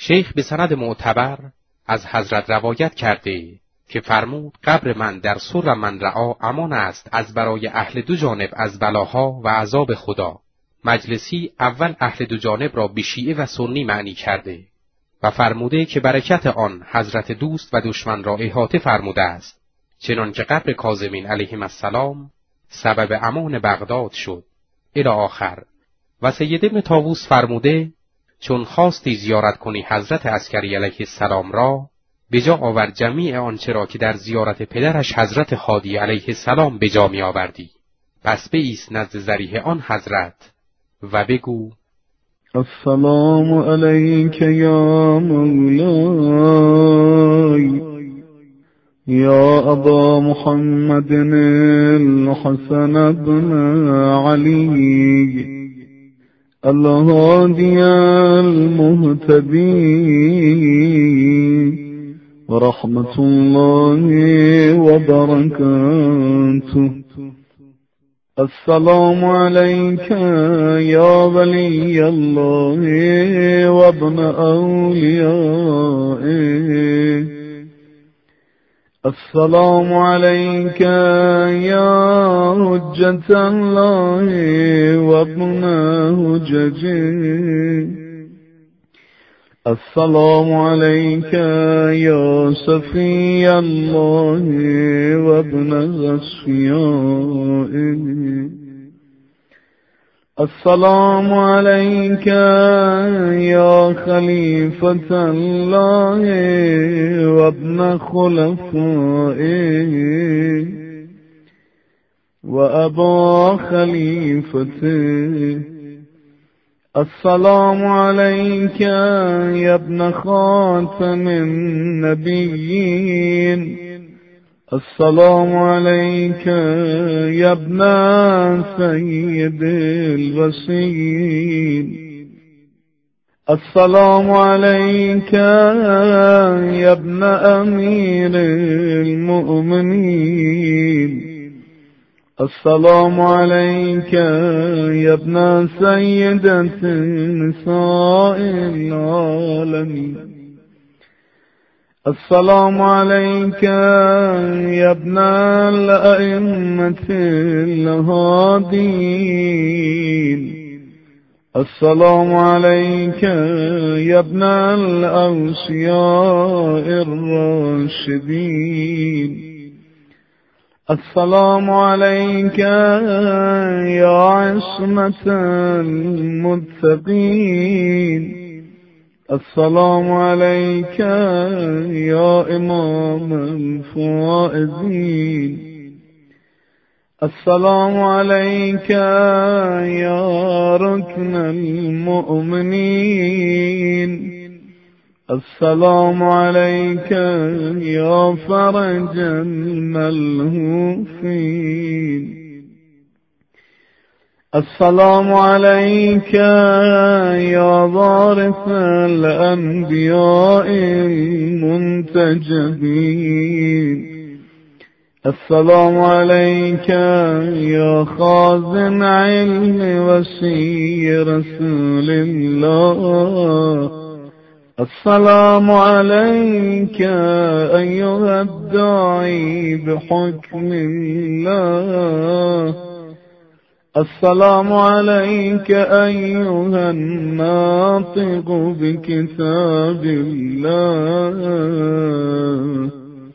شیخ به سند معتبر از حضرت روایت کرده که فرمود قبر من در سر من رعا امان است از برای اهل دو جانب از بلاها و عذاب خدا. مجلسی اول اهل دو جانب را به شیعه و سنی معنی کرده و فرموده که برکت آن حضرت دوست و دشمن را احاطه فرموده است، چنان که قبر کاظمین علیهم السلام سبب امان بغداد شد الی آخر. و سید ابن طاووس فرموده چون خواستی زیارت کنی حضرت عسکری علیه السلام را، به جا آور جمیع آنچه را که در زیارت پدرش حضرت هادی علیه السلام به جا می آوردی. پس بایست نزد ضریح آن حضرت و بگو السلام علیک یا مولای یا ابا محمد الحسن بن علی الهادی المهتدی و رحمت الله و برکاته. السلام علیک یا ولی الله و ابن اولیائه. السلام علیک یا حجة الله و ابن حججه. السلام علیک یا صفی الله و ابن اصفیائه. السلام علیک یا خلیفة الله و ابن خلفائه و ابا خلیفته. السلام علیک یا ابن خاتم النبیین. السلام علیک یا ابن سید الوصیین. السلام علیک یا ابن امیر المؤمنین. السلام علیک یا ابن سیدة نساء العالمین. السلام علیک یا ابن الائمة الهادین. السلام علیک یا ابن الاوصیاء الراشدین. السلام علیک یا عصمة المتقین. السلام علیک یا امام الفائزین. السلام علیک یا رکن المؤمنین. السلام علیک یا فرج الملهوفین. السلام علیک یا وارث الانبیاء المنتجبین. السلام علیک یا خازن علم وصی رسول الله. السلام علیک ایها الداعی بحکم الله. السلام علیک ایها الناطق بکتاب الله.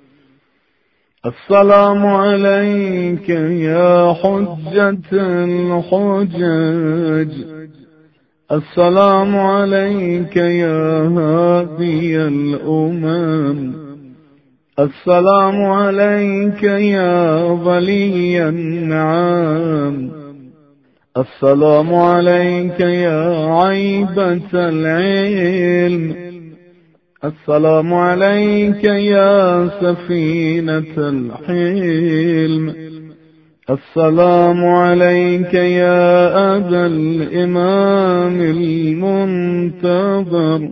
السلام علیک یا حجة الحجج. السلام علیک یا هادی الامم. السلام علیک یا ولی النعم. السلام علیک یا عیبة العلم. السلام علیک یا سفینة الحلم. السلام علیک یا ابا الامام المنتظر.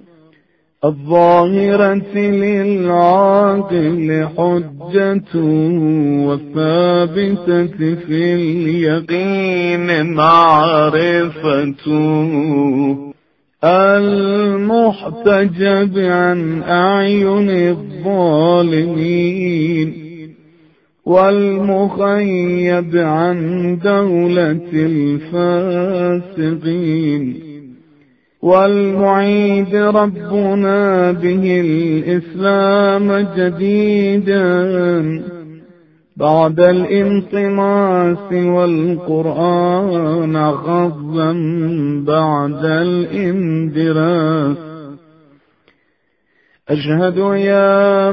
الظاهرة للعاقل حجة والثابتة في اليقين معرفة. المحتجب عن أعين الظالمين والمخيب عن دولة الفاسقين، والمعيد ربنا به الإسلام جديدا بعد الانطماس والقرآن غضا بعد الاندراس. أشهد يا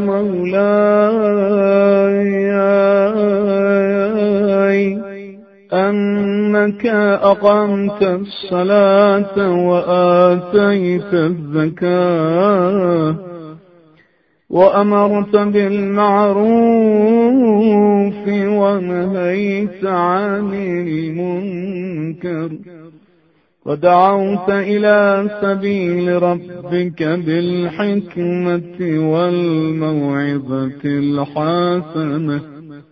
مولاي أنك أقمت الصلاة وآتيت الزكاة وأمرت بالمعروف ونهيت عن المنكر ودعوت إلى سبيل ربك بالحكمة والموعظة الحسنة،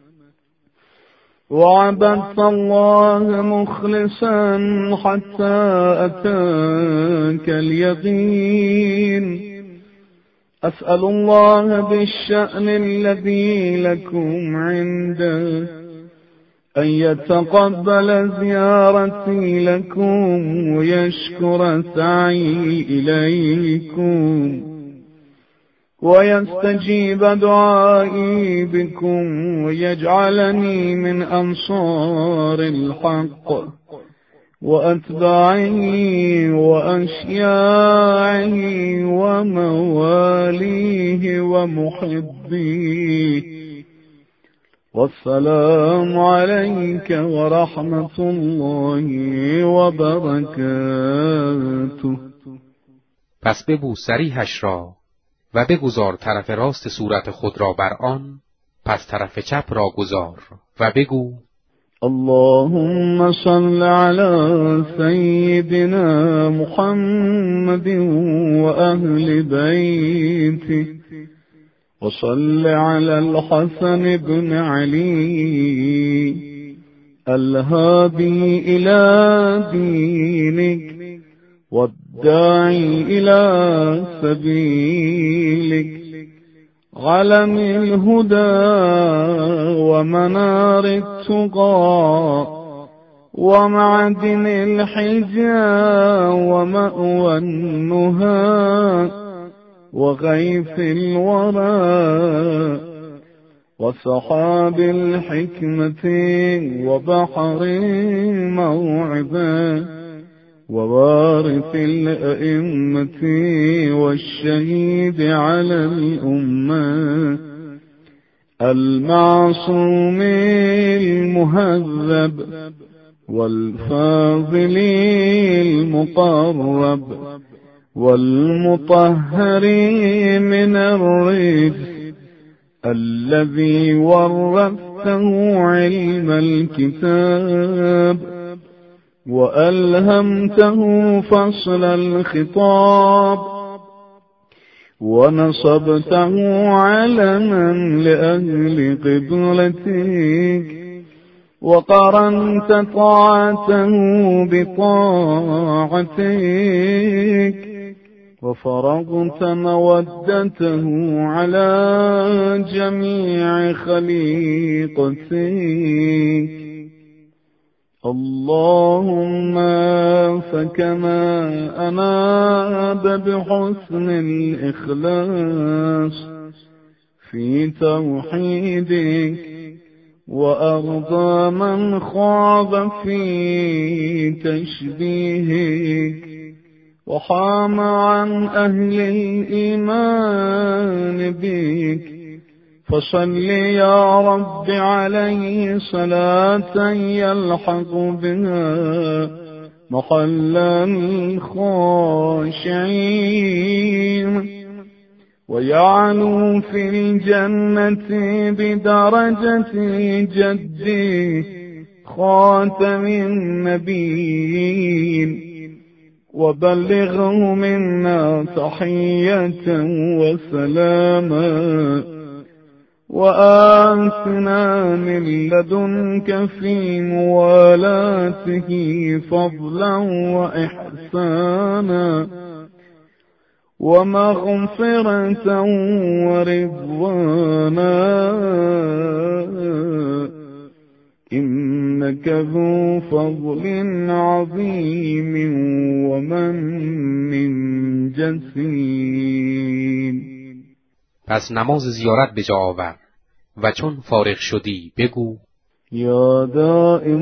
وعبدت الله مخلصا حتى أتاك اليقين. أسأل الله بالشأن الذي لكم عنده أن يتقبل زيارتي لكم ويشكر سعي إليكم ويستجيب دعائي بكم ويجعلني من أنصار الحق وأتباعه وأشياعه ومواليه ومحبيه. والسلام عليك ورحمة الله وبركاته. پس ببو سریحش را و بگذار طرف راست صورت خود را بر آن، پس طرف چپ را گذار و بگو: اللهم صل على سيدنا محمد وأهل بيته، وصل على الحسن بن علي الهادي إلى دينك والداعي إلى سبيلك، علم الهدى ومنار التقى ومعدن الحجى ومأوى النهى وغيث الورى وسحاب الحكمة وبحر الموعظة ووارث الأئمة والشهيد على الأمة المعصوم المهذب والفاضل المقرب والمطهر من الرجس الذي ورثته علم الكتاب وألهمته فصل الخطاب ونصبته علما لأهل قبلتك وقرنت طاعته بطاعتك وفرضت مودته على جميع خليقتك. اللهم فكما أناب بحسن الإخلاص في توحيدك وأرضى من خاب في تشبيهك وحام عن أهل الإيمان بك، فصل يا رب عليه صلاة يلحق بها محل الخاشعين ويعلو في الجنة بدرجة جده خاتم النبيين، وبلغه منا تحية وسلاما وآتنا من لدنك في موالاته فضلا وإحسانا ومغفرة ورضوانا إنك ذو فضل عظيم ومن جسيم. پس نماز زیارت به جا آور و چون فارغ شدی بگو: یا دائم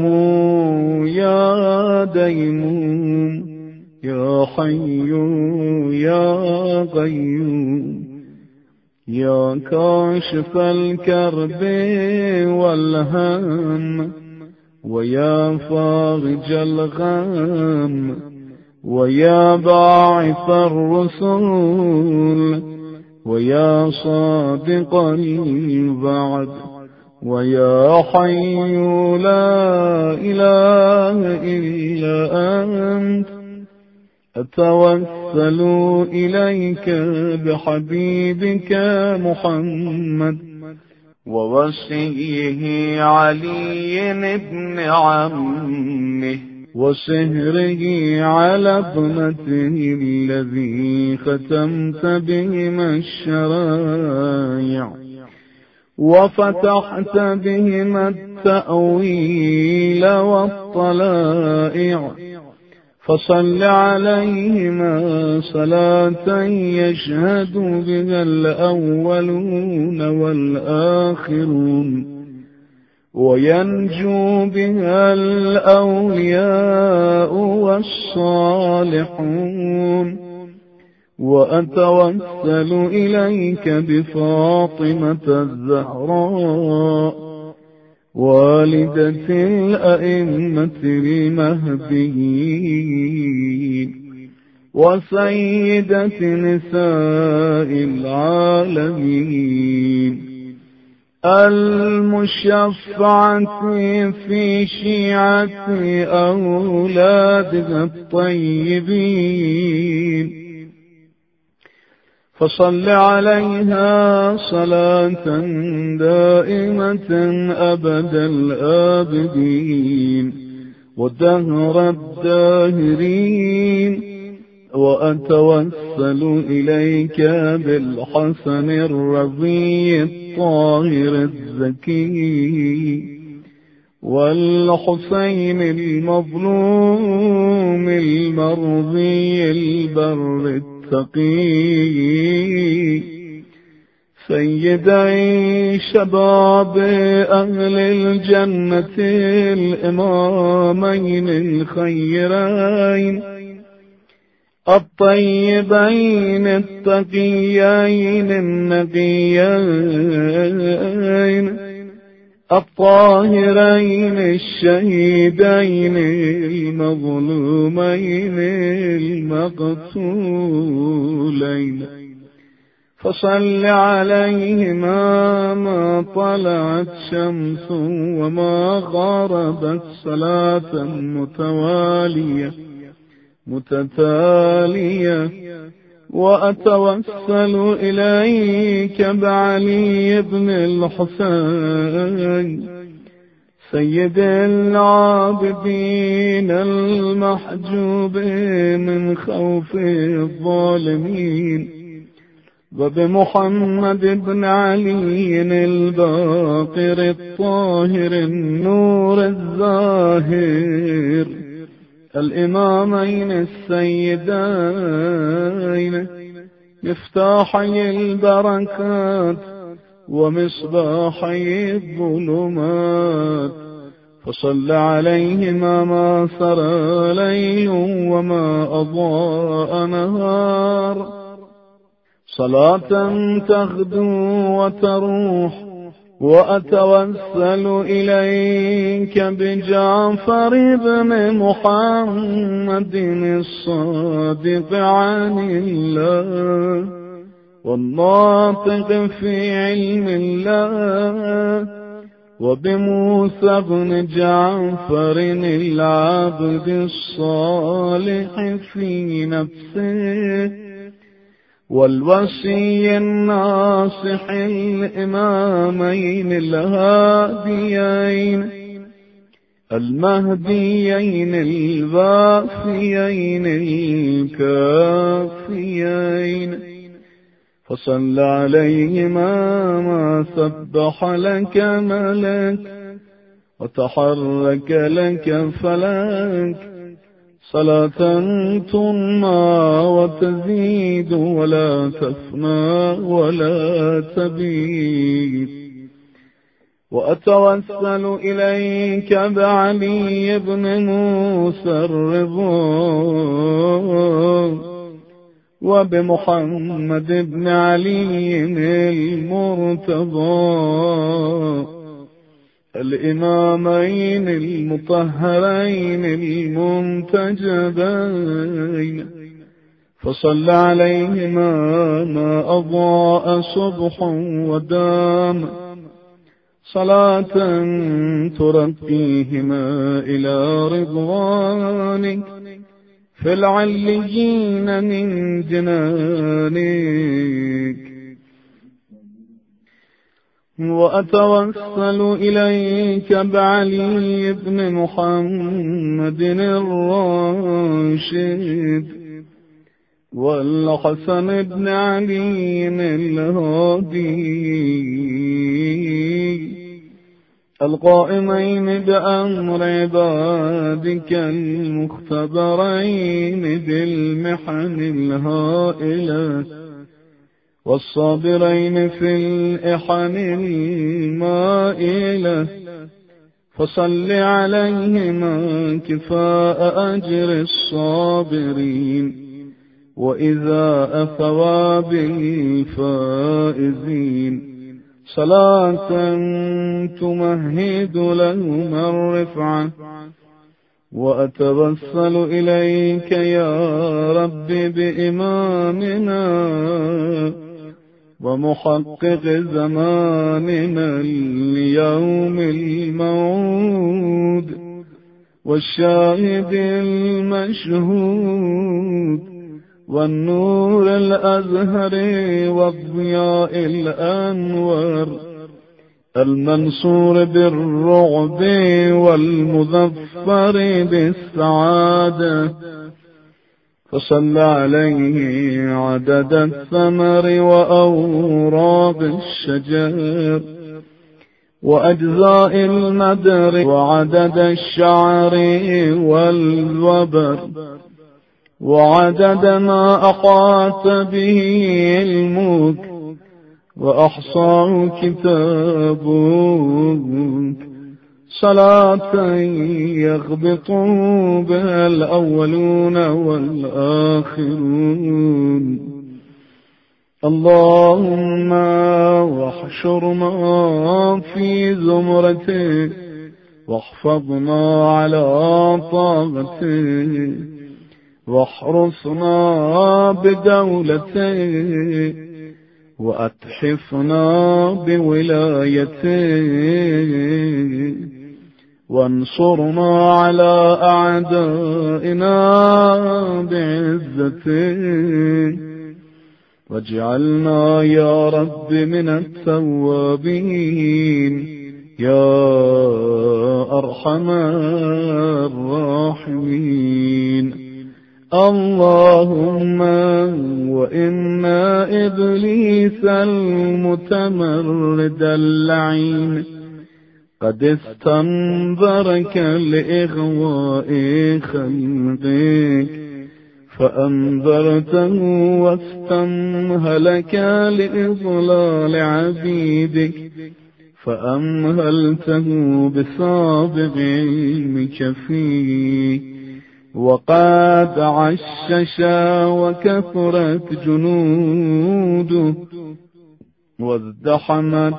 یا دیموم یا حی یا قیوم یا کاشف الکرب والهم و یا فارج الغم و یا باعث الرسول و یا صادق الوعد و یا حی لا اله الا انت أتوسل إليك بحبيبك محمد ووصيه علي بن عمه وسهره على ابنته الذي ختمت بهما الشرائع وفتحت بهما التأويل والطلائع، فصل عليهما صلاة يشهد بها الأولون والآخرون وينجو بها الأولياء والصالحون. وأتوسل إليك بفاطمة الزهراء والدة الأئمة المهديين وسيدة نساء العالمين المشفعة في شيعة أولادها الطيبين، فصل عليها صلاة دائمة أبد الآبدين ودهر الداهرين. وأتوسل إليك بالحسن الرضي الطاهر الزكي والحسين المظلوم المرضي البر التقي سيدي شباب أهل الجنة الإمامين الخيرين الطيبين التقيين النقيين الطاهرين الشهيدين المظلومين المقتولين، فصل عليهما ما طلعت شمس وما غربت صلاة متتالية. وأتوسل إليك بعلي بن الحسين سيد العابدين المحجوب من خوف الظالمين وبمحمد بن علي الباقر الطاهر النور الزاهر الإمامين السيدين مفتاحي البركات ومصباحي الظلمات، فصل عليهما ما سرى ليل وما أضاء نهار صلاة تغدو وتروح. وأتوسل إليك بجعفر بن محمد الصادق عن الله والناطق في علم الله وبموسى بن جعفر العبد الصالح في نفسه والوصي الناصح الإمامين الهاديين المهديين الباقيين الكافيين، فصل عليهما ما سبح لك ملك وتحرك لك فلك، صلاة تنمى وتزيد ولا تفنى ولا تبيد. وأتوسل إليك بعلي بن موسى الرضا وبمحمد بن علي المرتضى، الإمامين المطهرين المنتجبين، فصل عليهما ما أضاء صبح ودام، صلاة ترقيهما إلى رضوانك في العليين من جنانك. وأتوسل إليك بعلي بن محمد الراشد والحسن بن علي الهادي، القائمين بأمر عبادك المختبرين بالمحن الهائلة، والصابرين في الإحن المائلة، فصل عليهما كفاء أجر الصابرين وإذاء ثواب الفائزين، صلاة تمهد لهما الرفعة. وأتوسل إليك يا رب بإمامنا ومحقق زماننا اليوم الموعود والشاهد المشهود والنور الأزهر والضياء الأنور، المنصور بالرعب والمظفر بالسعادة، فصل عليه عدد الثمر وأوراق الشجر وأجزاء المدر وعدد الشعر والوبر وعدد ما أحاط به علمك وأحصاه كتابك، صلاة يغبط بها الأولون والآخرون. اللهم واحشرنا في زمرته واحفظنا على طاعته واحرسنا بدولته وأتحفنا بولايته وانصرنا على أعدائنا بعزته، واجعلنا يا رب من التوابين يا أرحم الراحمين. اللهم وإن إبليس المتمرد اللعين قد استنظرك لإغواء خلقك فأنذرته واستمهلك لإضلال عبيدك فأمهلته بسابق علمك فيه، وقد عشش وكثرت جنوده وازدحمت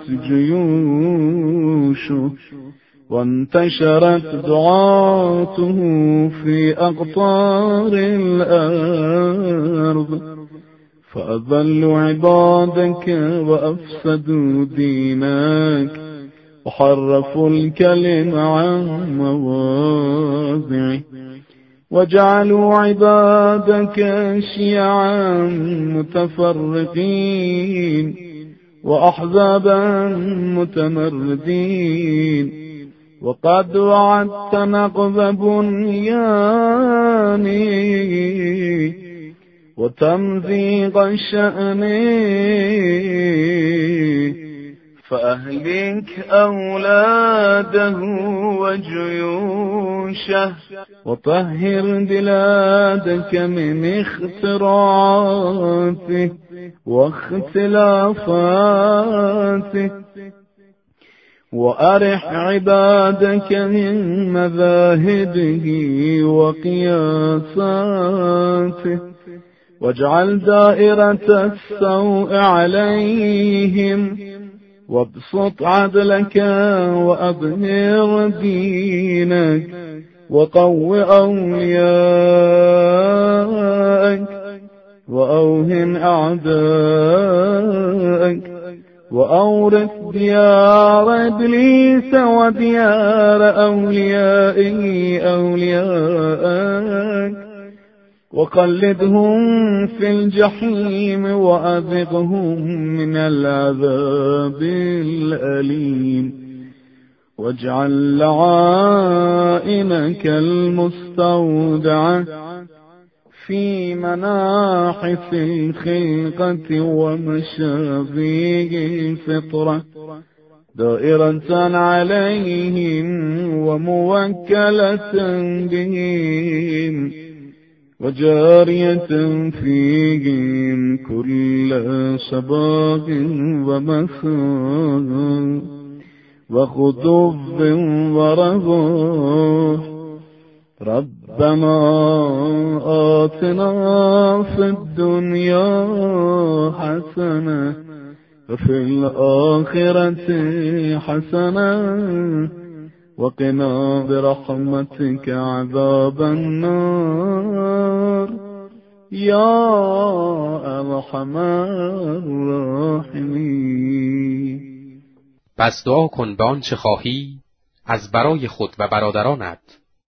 جيوشه وانتشرت دعاته في أقطار الأرض فأضلوا عبادك وأفسدوا دينك وحرفوا الكلم عن مواضعه وجعلوا عبادك شيعا متفرقين وأحزابا متمردين وقد وعدت نقض بنياني وتمزيق الشأن، فأهلك أولاده وجيوشه، وطهر بلادك من اختراعاته واختلافاته، وأرح عبادك من مذاهبه وقياساته، واجعل دائرة السوء عليهم، وابسط عدلك وأظهر دينك، وقو أولياءك وأوهن أعداءك، وأورث ديار إبليس وديار أوليائه أولياءك، وقلدهم في الجحيم وأذقهم من العذاب الأليم، واجعل لعائنك المستودعة في مناحف الخلقة ومشابه الفطرة دائرة عليهم وموكلة بهم، وجارية فيهم كل صباح ومساء وخطب ورواح. ربنا آتنا في الدنيا حسنة وفي الآخرة حسنة وقنا برحمتك عذاب النار يا أرحم الراحمين. پس دعا کن به آنچه خواهی از برای خود و برادرانت